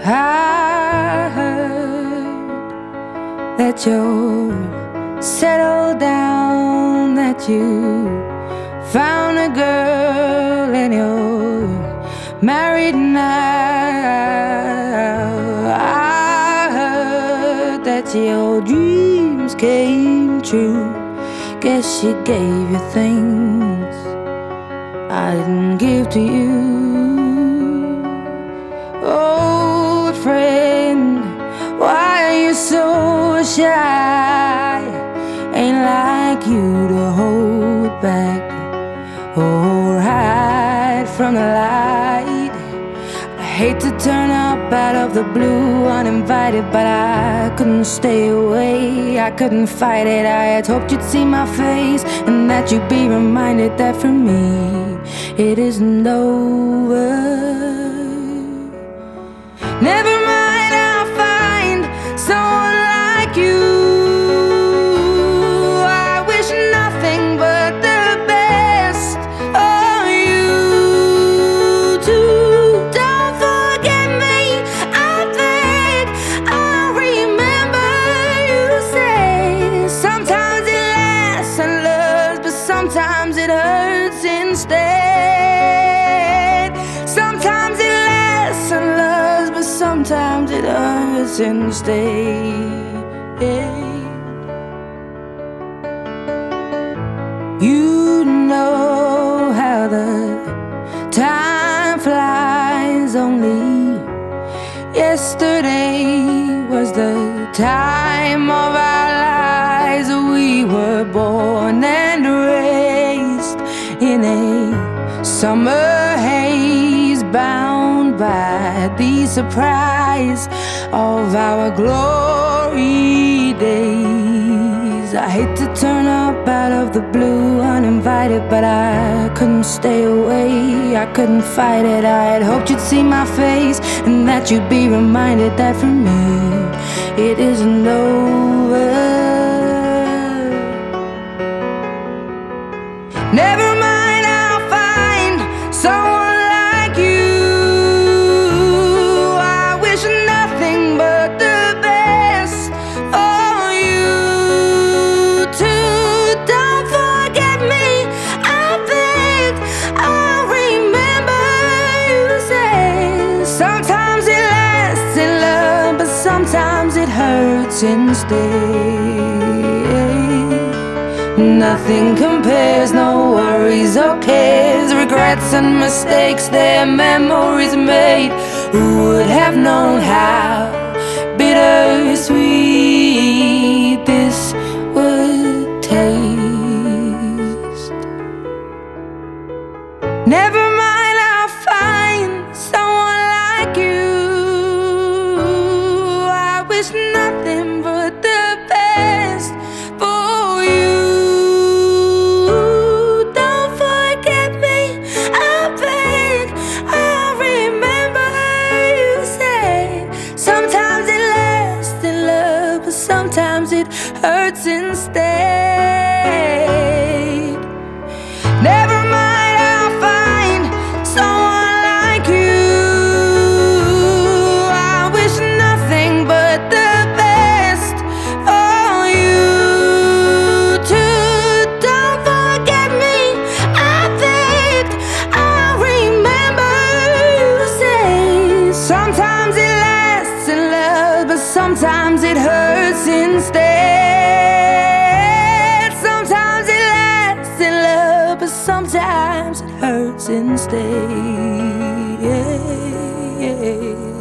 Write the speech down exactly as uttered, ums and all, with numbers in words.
I heard that you're settled down, that you found a girl and you're married now. I heard that your dreams came true. Guess she gave you things I didn't give to you. Old friend, why are you so shy? Ain't like you to hold back or hide from the light. I hate to turn up out of the blue uninvited, but I couldn't stay away, I couldn't fight it. I had hoped you'd see my face and that you'd be reminded that for me it isn't over. Never mind, I'll find someone like you. I wish nothing but the best for you too. Don't forget me, I think I remember you say sometimes it lasts and loves, but sometimes it hurts instead. Sometimes it lasts and loves, but sometimes it hurts instead. You know how the time flies. Only yesterday was the time of our lives. We were born and raised in a summer haze, bound by the surprise of our glory days. I hate to turn up out of the blue uninvited, but I couldn't stay away, I couldn't fight it. I had hoped you'd see my face and that you'd be reminded that for me it isn't over. Never mind, I'll find someone like you. I wish nothing but the best for you too. Don't forget me, I think I remember you say sometimes it lasts in love, but sometimes it hurts instead. Nothing compares, no worries or cares, regrets and mistakes, their memories made. Who would have known how bittersweet this would taste? Never mind, I'll find someone like you. I wish nothing but the best for you. Don't forget me, I beg, I remember you said sometimes it lasts in love, but sometimes it hurts instead. Never mind, I'll find someone like you. I wish nothing but the best for you too. Don't forget me, I think I remember you say sometimes it lasts in love, but sometimes it hurts instead. Sometimes it lasts in love, but sometimes it hurts instead.